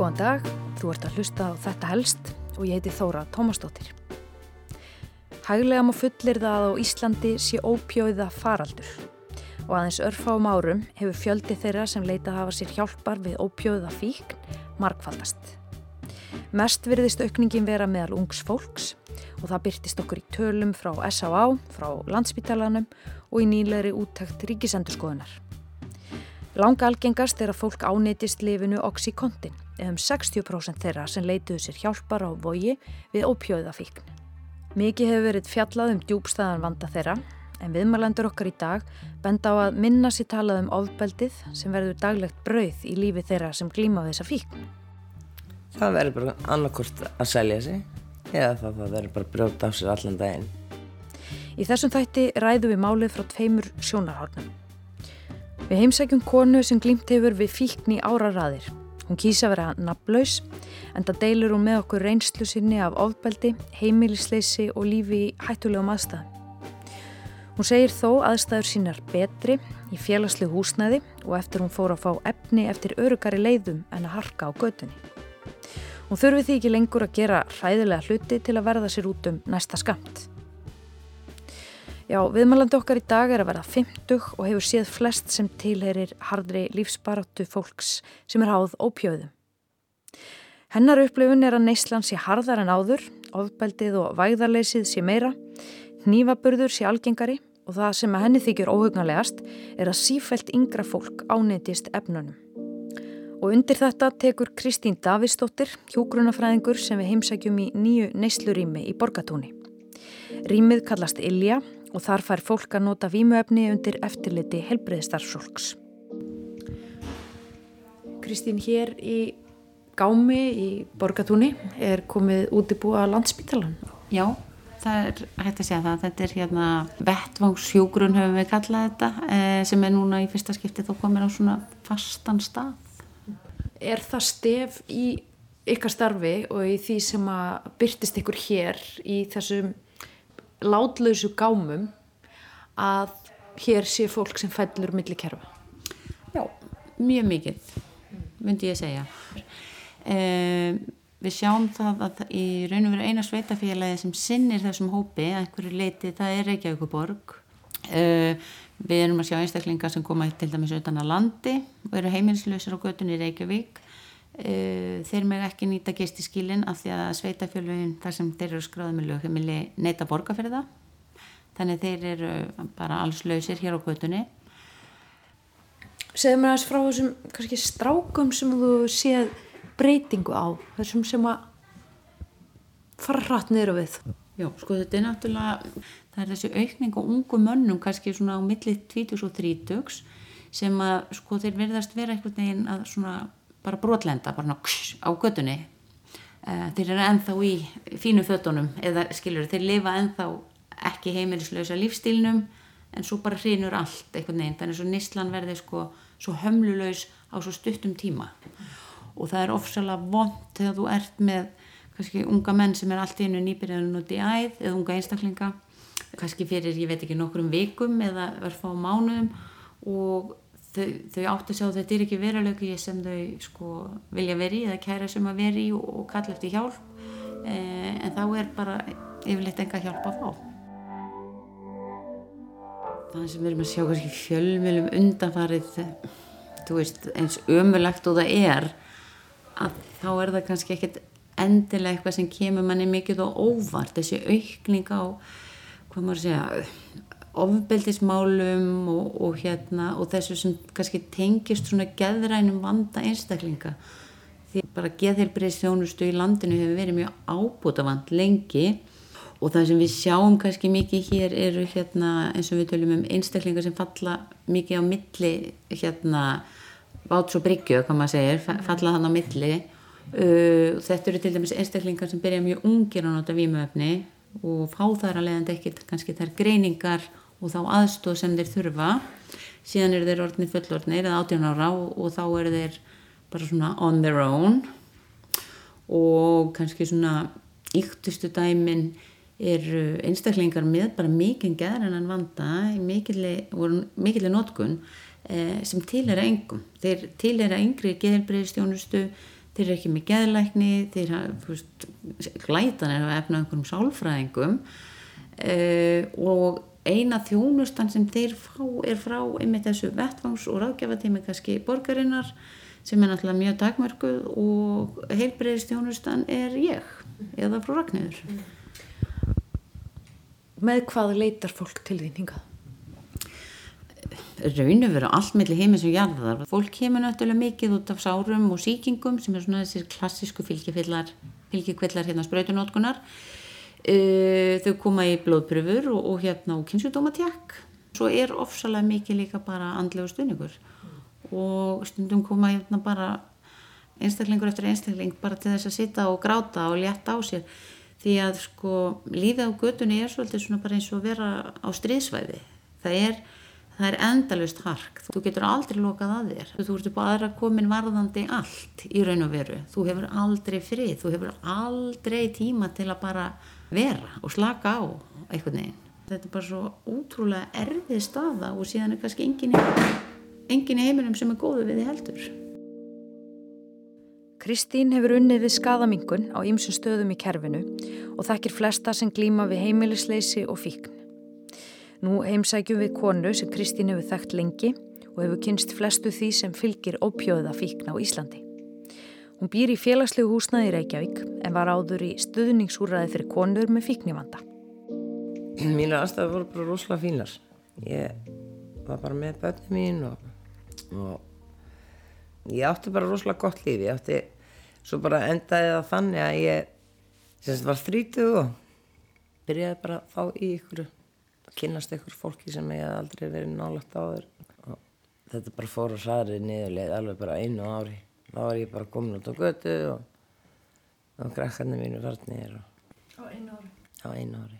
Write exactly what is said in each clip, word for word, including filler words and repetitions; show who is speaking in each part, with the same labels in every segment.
Speaker 1: Góðan dag, þú ert að hlusta á Þetta helst og ég heiti Þóra Tómasdóttir. Hæglega má fullyrða að á Íslandi sé ópíóíða faraldur og aðeins örfáum árum hefur fjöldi þeirra sem leitað hafa sér hjálpar við ópíóíða fíkn margfaldast. Mest virðist aukningin vera meðal ungs fólks og það birtist okkur í tölum frá S Á Á, frá Landspítalanum og í nýlegri úttekt Ríkisendurskoðunar. Langalgengast er að fólk ánetjist lyfinu Oxycontin, eða um sextíu prósent þeirra sem leituðu sér hjálpar á Vogi við ópíóíðafíkn. Mikið hefur verið fjallað um djúpstæðan vanda þeirra, en viðmælendur okkar í dag benda á að minna sér talað um ofbeldið sem verður daglegt brauð í lífi þeirra sem glíma við þessa fíkn.
Speaker 2: Það verður bara annarkvort að selja sig, eða það, það verður bara að brjóta af sér allan daginn.
Speaker 1: Í þessum þætti ræðum við málið frá tveimur sjónarhornum. Við heimsækjum konu sem glímt hefur við fíkn í áraraðir. Hún kýs að vera nafnlaus, enda deilur hún með okkur reynslu sinni af ofbeldi, heimilisleysi og lífi í hættulegum aðstæðum. Hún segir þó aðstæður sínar betri í félagslegu húsnæði og eftir hún fór að fá efni eftir öruggari leiðum en að harka á götunni. Hún þurfi því ekki lengur að gera hræðilega hluti til að verða sér út um næsta skammt. Já, viðmælandi okkar í dag er að verða fimmtug og hefur séð flest sem tilheyrir harðri lífsbaráttu fólks sem er háð ópíóíðum. Hennar upplifun er að neyslan sé harðar en áður, ofbeldið og vægðarleysið sé meira, hnífaburður sé algengari og það sem að henni þykir óhugnanlegast er að sífellt yngra fólk ánetjist efnunum. Og undir þetta tekur Kristín Davíðsdóttir, hjúkrunarfræðingur sem við heimsækjum í nýju neyslurými í Borgartúni. Rýmið kallast Ylja og þar fær fólk að nota vímuefni undir eftirliti heilbrigðisstarfsfólks. Kristín, hér í gámi í Borgartúni er komið útibú að Landspítalan.
Speaker 3: Já, það er hægt að segja það. Þetta er hérna vettvangshjúkrun höfum við kallað þetta, sem er núna í fyrsta skipti þó komin á svona fastan stað.
Speaker 1: Er það stef í ykkar starfi og í því sem að birtist ykkur hér í þessum látlausu gámum að hér sé fólk sem fellur milli kerfa?
Speaker 3: Já, mjög mikið, myndi ég segja. Eh, við sjáum það að í raun og veru eina sveitafélagi sem sinnir þessum hópi að einhverju leiti, það er Reykjavíkurborg. Eh, við erum að sjá einstaklingar sem koma til dæmis utan að landi og eru heimilislausir á götunni í Reykjavík. Uh, þeir með ekki nýta gistiskýlin af því að sveitafélögin þar sem þeir eru skráðið með lögheimili neita borga fyrir það. Þannig þeir eru bara alls lausir hér á götunni.
Speaker 1: Segðu mér aðeins frá þessum kannski strákum sem þú séð breytingu á, þessum sem að fara hratt niður á við.
Speaker 3: Já, sko þetta er náttúrulega, það er þessi aukning á ungu mönnum kannski svona á milli tvítugs og þrítugs sem að sko þeir virðast vera einhvern veginn að svona bara brotlenda, bara á götunni. Þeir eru ennþá í fínu fötunum, eða skilur þeir lifa ennþá ekki heimilislausa lífstílnum, en svo bara hrynur allt einhvern veginn, þannig að neyslan verði sko svo hömlulaus á svo stuttum tíma. Og það er ofsalega vont þegar þú ert með kannski unga menn sem er allt í einu nýbyrjaðan út í æð, eða unga einstaklinga, kannski fyrir, ég veit ekki, nokkrum vikum eða örfáum mánuðum og Þau, þau átt að sjá að þetta er ekki veruleiki sem þau sko vilja veri eða kæra sem að veri og, og kalla eftir hjálp eh, en þá er bara yfirleitt enga hjálp að fá. Það sem við erum að sjá kannski fjölmiðlum undanfarið, þú veist, eins ömurlegt og það er að þá er það kannski ekkert endilega eitthvað sem kemur manni mikið og óvart, þessi aukning á, hvað maður segja, ofbeldismálum og, og, hérna, og þessu sem kannski tengist svona geðrænum vanda einstaklinga. Því bara geðheilbrigðisþjónustu í landinu hefur verið mjög ábótavant lengi og það sem við sjáum kannski mikið hér eru hérna, eins og við tölum um einstaklingar sem falla mikið á milli hérna, váts og bryggju, hvað maður segir, falla þannig á milli. Uh, þetta eru til dæmis einstaklingar sem byrja mjög ungir að nota vímuefni og fá þar að leiðandi ekkert kannski þær greiningar og þá aðstoð sem þeir þurfa. Síðan eru þeir orðnir fullorðnir eða átján ára og, og þá eru þeir bara svona on their own og kannski svona yktustu dæmin eru einstaklingar með bara mikinn geðrænan vanda í mikilli, mikilli notkun eh, sem tilheyra engum. Þeir tilheyra yngri geðheilbrigðisþjónustu, þeir eru ekki með geðlækni, þeir veist, glætan er að efna einhverjum sálfræðingum uh, og eina þjónustan sem þeir fá er frá einmitt þessu vettfangs- og ráðgjafatími kannski borgarinnar sem er náttúrulega mjög takmörkuð og heilbrigðisþjónustan er ég eða frú Ragnheiður.
Speaker 1: Með hvað leitar fólk til þín hingað?
Speaker 3: Raunum vera allt milli heimins og jarðar. Fólk kemur náttúrulega mikið út af sárum og sýkingum sem er svona þessir klassísku fylgikvillar, fylgikvillar hérna sprautunótkunar. Uh, þau koma í blóðprufur og, og hérna og kynnsjúkdómatjakk. Svo er ofsalega mikið líka bara andlegur stuðningur og stundum koma hérna bara einstaklingur eftir einstakling bara til þess að sitja og gráta og létta á sér því að sko lífið á götunni er svolítið svona bara eins og vera á stríðsvæði. Það er Það er endalaust hark. Þú getur aldrei lokað að þér. Þú ert upp á aðra komin varðandi allt í raun og veru. Þú hefur aldrei frið. Þú hefur aldrei tíma til að bara vera og slaka á einhvern veginn. Þetta er bara svo ótrúlega erfið staða og síðan er kannski enginn í, enginn í heiminum sem er góður við þið heldur.
Speaker 1: Kristín hefur unnið við skaðamingun á ýmsum stöðum í kerfinu og þekkir flesta sem glíma við heimilisleysi og fíkn. Nú heimsækjum við konu sem Kristín hefur þekkt lengi og hefur kynst flestu því sem fylgir ópíóða fíkn á Íslandi. Hún býr í félagslegu húsnæði í Reykjavík en var áður í stuðningsúrræði fyrir konur með fíknivanda.
Speaker 2: Mínar aðstæður voru bara rosalega fínar. Ég var bara með börnin mín og, og ég átti bara rosalega gott líf. Ég átti, svo bara endaði það þannig að ég sem sagt var þrítug og byrjaði bara að fá í ykkur kynnast ykkur fólki sem ég hef aldrei verið nálægt áður og þetta bara fór á hraðri niðurleið alveg bara einu ári. Þá var ég bara komin út á götu og, og krakkarnir mínu farnir og
Speaker 1: Á einu ári?
Speaker 2: Á einu ári.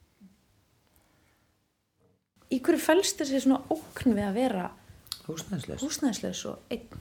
Speaker 1: Í hverju felst þessi svona ógn við að vera
Speaker 2: Húsnæðislaus?
Speaker 1: Húsnæðislaus og einn?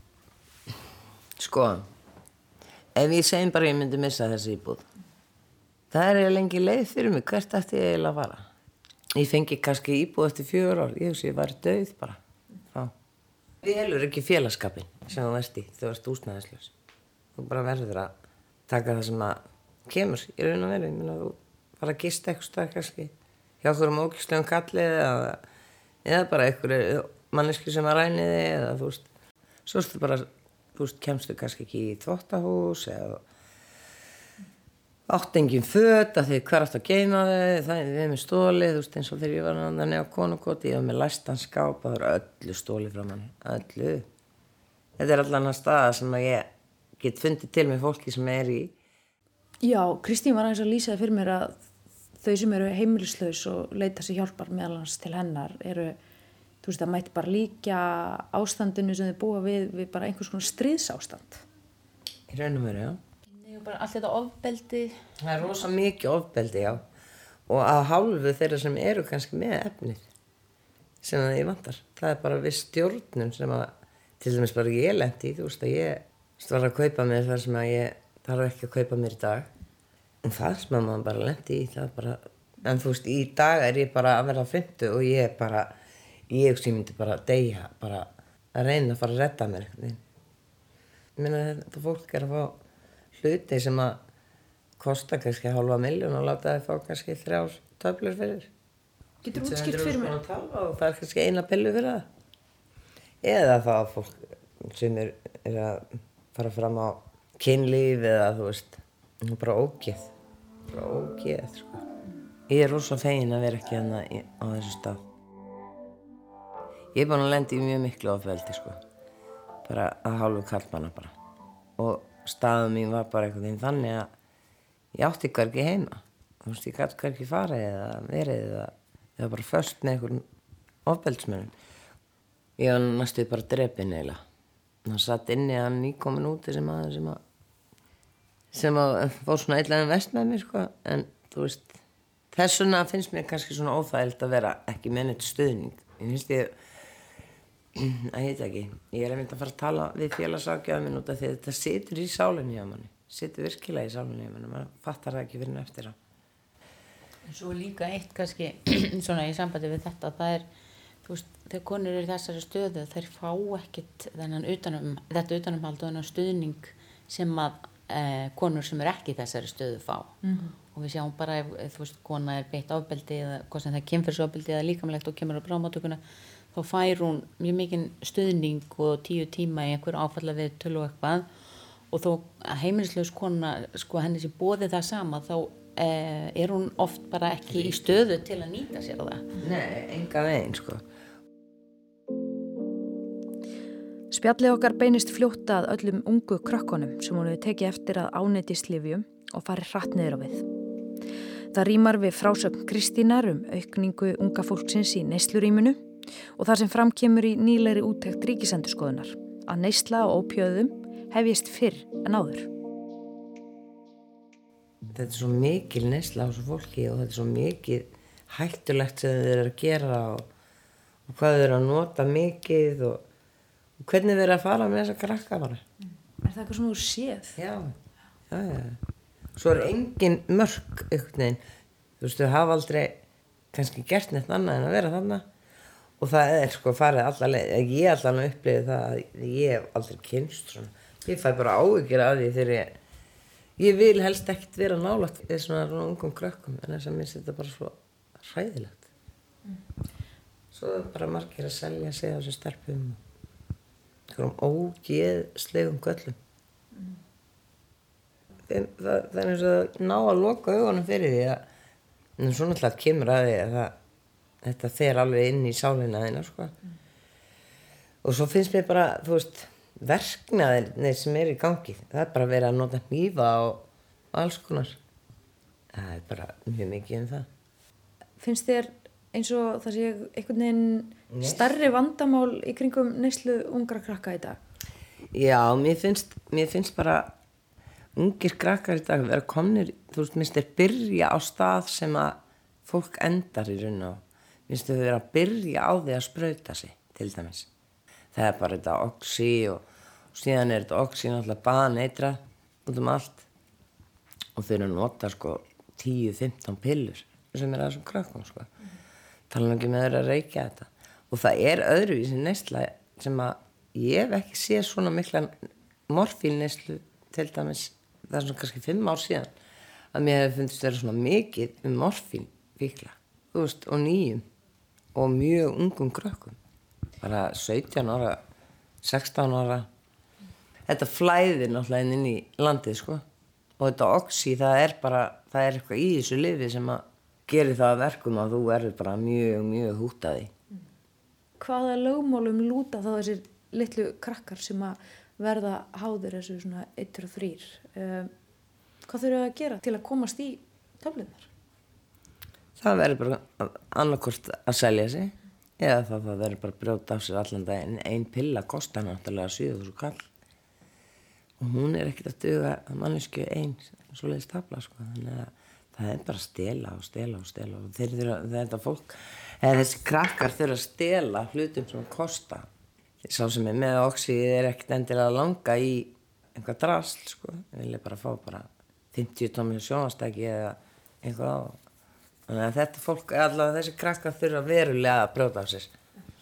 Speaker 2: Sko, ef ég segjum bara ég myndi missa þessi íbúð, það er eiginlega lengi leið fyrir mig, hvert ætti ég eiginlega að fara? Ég fengi kannski íbúð eftir fjögur ár, ég hugsi ég væri dauð bara. Þá. Við helur ekki félagskapin sem þú ert í, þú ert húsnæðislaus. Þú bara verður að taka það sem að kemur í raun og veru. Ég meina þú fara að gista eitthvað stað kannski hjá okkur um ógæslegum kalli eða, eða bara einhverju manneski sem að ræni þig eða þú veist. Svo ertu bara, þú veist, kemstu kannski ekki í þvottahús eða átt engin föt að því hver átt að geyma þau, það er með stólið, þú veist, eins og þegar ég var náttúrulega nefn á konukoti, ég var með læstan skáp, það var öllu stólið frá manni, öllu. Þetta er allan að staða sem að ég get fundið til með fólki sem er í.
Speaker 1: Já, Kristín var aðeins að lýsa fyrir mér að þau sem eru heimilislaus og leita sér hjálpar meðal annars til hennar eru, þú veist, það mætti bara líka ástandinu sem þau búa við, við bara einhvers konar stríðsástand.
Speaker 2: Í raun og veru, já.
Speaker 3: Bara allt þetta ofbeldi.
Speaker 2: Það er rosa mikið ofbeldi, já. Og að hálfu þeirra sem eru kannski með efnið sem það ég vantar. Það er bara við stjórnum sem að, til dæmis bara ég lenti í, þú veist að ég var að kaupa mér þar sem að ég þarf ekki að kaupa mér í dag. En það sem að maður bara lenti í, það er bara, en þú veist, í dag er ég bara að vera fimmtug og ég er bara, ég sem myndi bara deyja, bara að reyna að fara að redda mér eitthvað. Ég meina þetta fólk er að fá hluti sem að kosta kannski hálfa milljón og láta þið fá kannski þrjár töflur fyrir.
Speaker 1: Getur útskýrt fyrir mér?
Speaker 2: Og það er kannski eina pillu fyrir það. Eða það að fólk sem er, er að fara fram á kynlíf eða þú veist, bara ógeð. Bara ógeð, sko. Ég er rosa fegin að vera ekki hérna á þessu stað. Ég er búin að lenda í mjög miklu ofbeldi, sko. Bara að hálfu karlmanna bara. Og staðan mín var bara einhvern veginn þannig að ég átti hvergi heima. Þú veist, ég gat hvergi farið eða verið eða ég var bara föst með einhverjum ofbeldsmönnum. Ég var næstuð bara drepinn eiginlega. Hann satt inni að hann nýkomin út þessi maður sem að sem að fór svona eitthvað vest með mér, sko. En þú veist, þessuna finnst mér kannski svona óþægilt að vera ekki með neitt stuðning. Ég finnst ég að heita ekki. Ég er einmitt að fara að tala við félagsákjaðum minn út af því að þetta situr í sálinni á manni. Situr virkilega í sálinni á manni. Man fattar það ekki fyrir eftir á.
Speaker 3: Svo líka eitt kannski svona í sambandi við þetta, það er, þú veist, þegar konur eru í þessari stöðu, þeir fá ekkit þennan utanum, þetta utanumhald og þennan stuðning sem að eh, konur sem er ekki í þessari stöðu fá
Speaker 1: Mhm.
Speaker 3: og við sjáum bara ef, ef þú veist, kona er beitt ofbeldi eða hvað sem það er kynferðisofbeldi eða líkamlegt og kemur á bráðamóttökuna þá fær hún mjög mikinn stuðning og tíu tíma í einhver áfalla við tölu og eitthvað og þó að heimilislaus kona sko henni sem boði það sama þá eh, er hún oft bara ekki í stöðu til að nýta sér það.
Speaker 2: Nei, enga veginn sko.
Speaker 1: Spjallið okkar beinist fljótt að öllum ungu krökkunum sem hún hefur tekið eftir að áneytist lyfjum og farið hratt niður á við. Það rímar við frásögn Kristínar um aukningu unga fólksins í neyslurýminu og það sem framkemur í nýlegri úttekt Ríkisendurskoðunar að neysla á ópíóíðum hefjist fyrr en áður.
Speaker 2: Þetta er svo mikil neysla á þessu fólki og þetta er svo mikið hættulegt sem þau eru að gera og, og hvað þau eru að nota mikið og, og hvernig þau eru að fara með þessa krakka bara.
Speaker 1: Er það eitthvað sem þú séð?
Speaker 2: Já, já, já. Svo er engin mörk einhvern veginn. Þú veist, þau hafa aldrei kannski gert neitt annað en að vera þarna og það er sko farið alla leið. Ég er allan að upplifa það að ég hef aldrei kynnst svona. Ég fæ bara áhyggjur af því þegar ég ég vil helst ekkert vera nálægt við svona, svona ungum krökkum en þess að mér setja bara svo hræðilegt. Mm. Svo er bara margir að selja sig á þessum stelpum einhverjum ógeðslegum göllum. Mm. Það, það er eins og ná að loka augunum fyrir því að en svo náttúrulega kemur að því að það, þetta fer alveg inn í sálina þína sko. Mm. Og svo finnst mér bara, þú veist, verknaðir sem er í gangi. Það er bara verið að nota hnífa og alls konar. Það er bara mjög mikið um það.
Speaker 1: Finnst þér eins og það sé einhvern veginn stærri vandamál í kringum neyslu ungra krakka í dag?
Speaker 2: Já, mér finnst, mér finnst bara ungir krakkar í dag vera komnir, þú veist, minnst þeir byrja á stað sem að fólk endar í raun og minnst þeir vera að byrja á því að sprauta sig, til dæmis. Það er bara þetta oxy og, og síðan er þetta oxy náttúrulega baneitra út um allt og þeir eru að nota sko tíu til fimmtán pillur sem er að þessum krakkum sko. Mm. Tala nú ekki með þeir að reykja þetta og það er öðruvísi neysla sem að ég hef ekki séð svona mikla morfínneyslu til dæmis það er svona kannski fimm ár síðan að mér hefði fundist vera svona mikið um morfínfíkla, þú veist, og nýjum og mjög ungum krökkum. Bara sautján ára, sextán ára. Þetta flæðir náttúrulega inn í landið, sko. Og þetta oxy, það er bara, það er eitthvað í þessu lyfi sem að gerir það að verkum að þú verður bara mjög, mjög hútt að því.
Speaker 1: Hvaða lögmálum lúta þá þessir litlu krakkar sem að verða háðir þessu svona eitt og þrír? Um, hvað þurfa að gera til að komast í töflunar?
Speaker 2: Það verður bara annarkvort að selja sig eða það, það verður bara að brjóta af sér allan daginn. Ein pilla kostar náttúrulega sjö þúsund kall og hún er ekkert að duga að manneskju ein svoleiðis tafla sko. Þannig að það er bara að stela og stela og stela og þeir þurfa, þetta fólk eða þessi krakkar þurfa að stela hlutum sem kosta. Sá sem er með oxy er ekkert endilega að langa í einhvað drasl sko. Ég vilja bara fá bara fimmtíu tómmi sjónvarpstæki eða eitthvað á. Þannig að þetta fólk, allavega þessi krakkar þurfa verulega að brjóta á sér.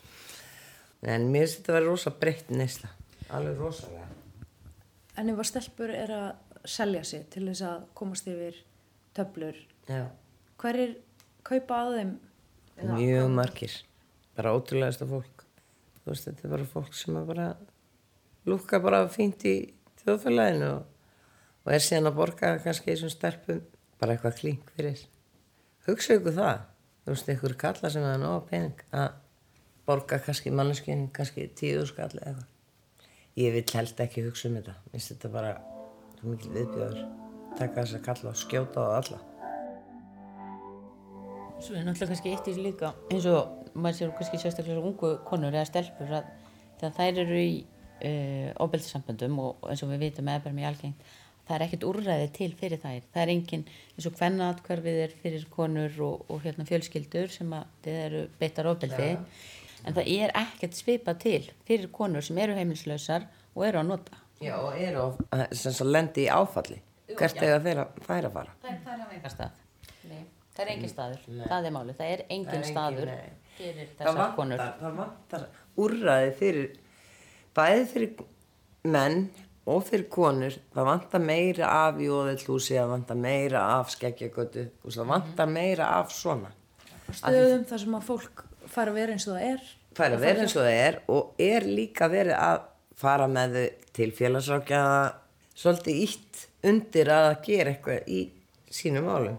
Speaker 2: En mér finnst þetta að vera rosa breytt neysla. Alveg rosalega.
Speaker 1: En ef að stelpur er að selja sig til þess að komast yfir töflur,
Speaker 2: Já.
Speaker 1: hverjir kaupa að þeim? Eða
Speaker 2: Mjög margir. Bara ótrúlegasta fólk. Þú veist, þetta er bara fólk sem að bara lúkka bara fínt í þjóðfélaginu og, og er síðan að borga kannski í þessum stelpum bara eitthvað klink fyrir. Hugsa ykkur það. Þú veist, ykkur kalla sem að ná pening að borga kannski manneskinn kannski tíu skall eða eitthvað. Ég vil helst ekki hugsa um þetta. Mér finnst þetta bara svo mikil viðbjóður. Taka þess að kalla og skjóta á alla.
Speaker 3: Svo er náttúrulega kannski eitt í þessu líka eins og maður sér kannski sérstaklega ungu konur eða stelpur að þegar þær eru í uh, ofbeldissamböndum og eins og við vitum meðbærum í algengt það er ekkert úrræði til fyrir þær. Það er engin eins og kvennaathvarfið er fyrir konur og, og hérna fjölskyldur sem að þið eru beittar ofbeldi ja. En það er ekkert svipað til fyrir konur sem eru heimilislausar og eru að nota.
Speaker 2: Já, og eru að, sem svo lendi í áfalli. Hvert eiga þeirra færa að fara?
Speaker 3: Það, það er á engan stað. Nei, það er engin staður. Nei. Það er málið. Það er engin það er staður engin, fyrir þessar
Speaker 2: vantar,
Speaker 3: konur.
Speaker 2: Það vantar úrræði fyrir, bæði fyrir menn og fyrir konur, það vantar meira af jóðellhúsi, það vantar meira af skeggjagötu, það vantar meira af svona.
Speaker 1: Stöðum þar sem að fólk fara að vera eins og það er.
Speaker 2: Fara að vera eins og það er og er líka verið að fara með þau til félagsráðgjafa, svolítið ítt undir að gera eitthvað í sínum málum.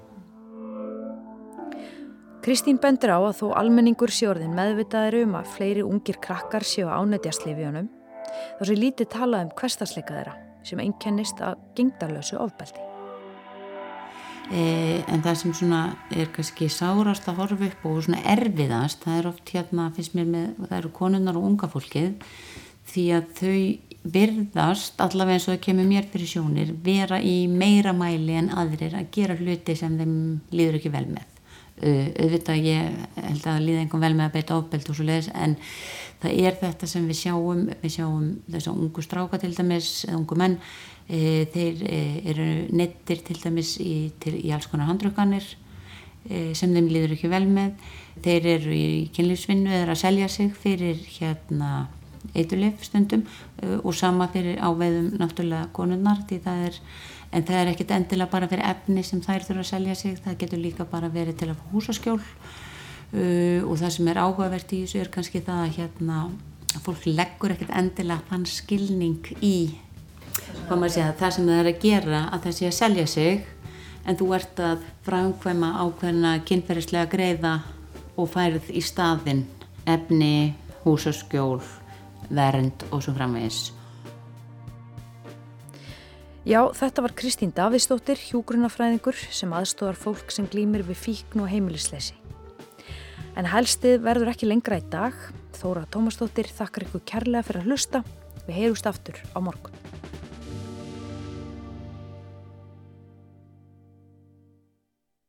Speaker 1: Kristín bendir á að þó almenningur sé orðinn meðvitaður um að fleiri ungir krakkar séu að ánetjast lyfjunum, þá sé lítið talað um hversdagsleika þeirra sem einkennist af gegndarlausu ofbeldi.
Speaker 3: Eh, en það sem svona er kannski sárast að horfa upp og svona erfiðast, það er oft hérna, finnst mér með, það eru konurnar og unga fólkið, því að þau virðast, allavega eins og það kemur mér fyrir sjónir, vera í meira mæli en aðrir að gera hluti sem þeim líður ekki vel með. Uh, auðvitað ég held að líða einhvern vel með að beita ofbeldi og svo leiðis, en það er þetta sem við sjáum, við sjáum þess að ungu stráka til dæmis, ungu menn, e, þeir e, eru neyddir til dæmis í, til, í alls konar handrukkanir e, sem þeim líður ekki vel með, þeir eru í kynlífsvinnu eða að selja sig fyrir hérna eiturlyf stundum e, og sama fyrir áveiðum náttúrulega konurnar, því það er en það er ekkert endilega bara fyrir efni sem þær þurfa að selja sig, það getur líka bara verið til að fá húsaskjól uh, og það sem er áhugavert í þessu er kannski það að hérna, fólk leggur ekkert endilega þann skilning í hvað maður segja, það sem það er að gera að það sé að selja sig, en þú ert að framkvæma ákveðna kynferðislega greiða og færð í staðinn efni, húsaskjól, vernd og svo framvegis.
Speaker 1: Já, þetta var Kristín Davíðsdóttir, hjúkrunarfræðingur sem aðstoðar fólk sem glímir við fíkn og heimilisleysi. En helstið verður ekki lengra í dag. Þóra Tómasdóttir þakkar ykkur kærlega fyrir að hlusta. Við heyrumst aftur á morgun.